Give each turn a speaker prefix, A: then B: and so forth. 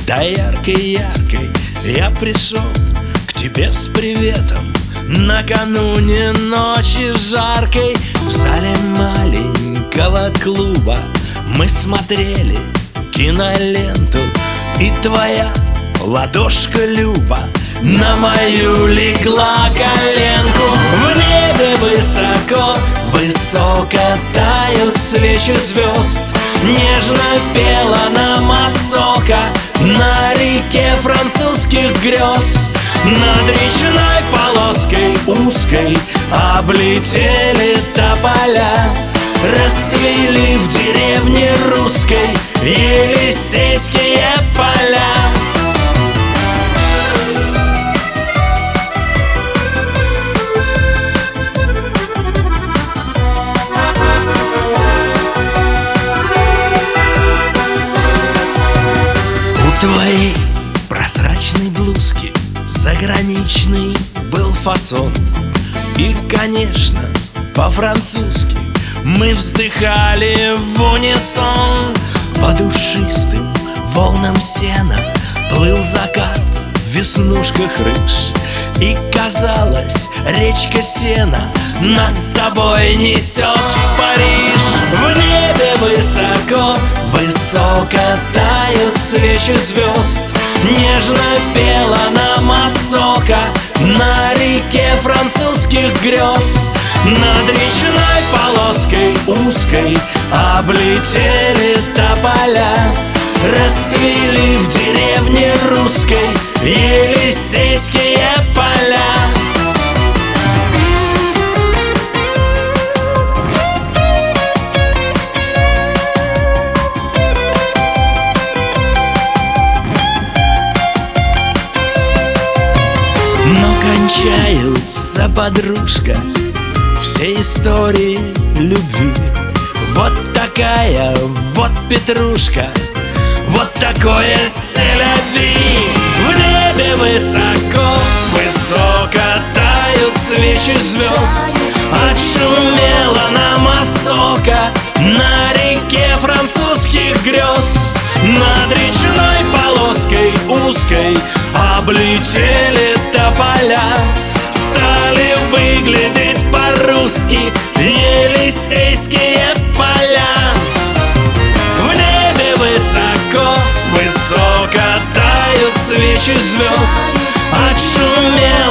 A: Да яркой-яркой я пришел к тебе с приветом накануне ночи жаркой. В зале маленького клуба мы смотрели киноленту, и твоя ладошка, Люба, на мою легла коленку. В небе высоко, высоко тают свечи звезд, нежно пела нам осока на реке французских грез. Над речной полоской узкой облетели тополя, расцвели в деревне русской Елисейские поля. У твоей прозрачной блузки заграничный был фасон, и, конечно, по-французски мы вздыхали в унисон. По душистым волнам сена плыл закат в веснушках рыж, и, казалось, речка сена нас с тобой несет в Париж. В небе высоко, высоко тают свечи звезд, нежно пела нам осока на реке французских грез. Над речной полоской узкой облетели тополя, расцвели в деревне русской Елисейские поля. Но кончаются, подружка, все истории любви. Вот такая вот петрушка, вот такое селяви. В небе высоко, высоко тают свечи звезд, отшумела нам осока на реке французских грез. Над речной полоской узкой облетели тополя, стали выглядеть по-русски Елисейские поля. В небе высоко, высоко тают свечи звезд, отшумели